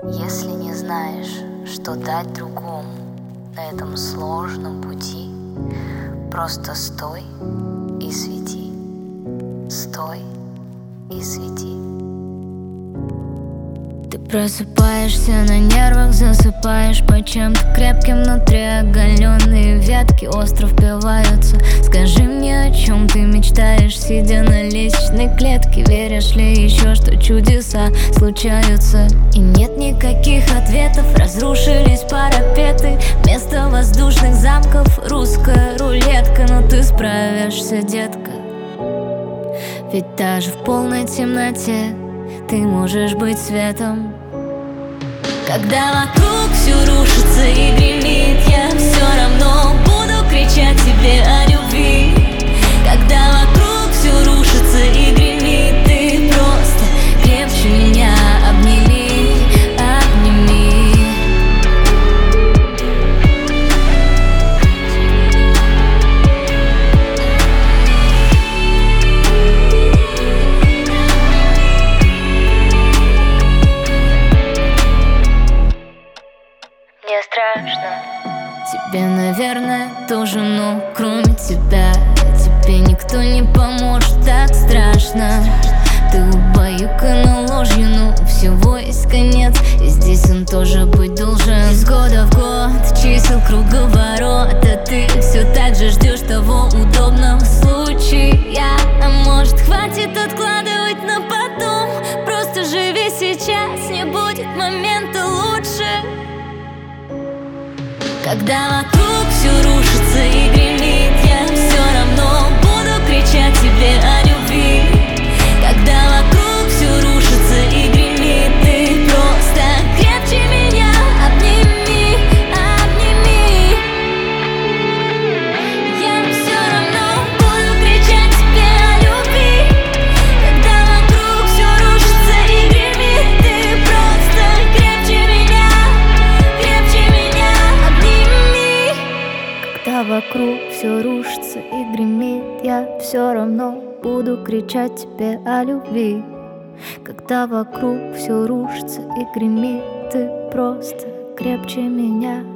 Если не знаешь, что дать другому на этом сложном пути, просто стой и свети. Стой и свети. Ты просыпаешься на нервах, засыпаешь по чем-то крепким. Внутри оголенные ветки остро впиваются. Скажи мне, о чем ты мечтаешь, сидя на лестничной клетке. Веришь ли еще, что чудеса случаются? И нет никаких ответов, разрушились парапеты. Вместо воздушных замков русская рулетка. Но ты справишься, детка, ведь даже в полной темноте ты можешь быть светом. Когда вокруг все рушится и гремит, я все равно буду кричать тебе о любви. Когда вокруг все рушится и гремит, ты просто крепче меня обними, обними. Мне страшно. Тебе, наверное, тоже, но кроме тебя тебе никто не поможет, так страшно. Ты убаюкана ложью, но у всего есть конец, и здесь он тоже быть должен. Из года в год чисел круговорот, а ты все так же ждешь того удобного случая. А может, хватит откладывать на потом? Просто живи сейчас, не будет момента лучше. Когда вокруг все рушится и гремит, я все равно буду кричать тебе о любви. Когда вокруг все рушится и гремит, ты просто крепче меня обними, обними. Я все равно буду кричать тебе о любви. Когда вокруг все рушится и гремит, ты просто крепче меня, крепче меня обними. Когда вокруг все рушится и гремит, я все равно буду кричать тебе о любви. Когда вокруг все рушится и гремит, ты просто крепче меня.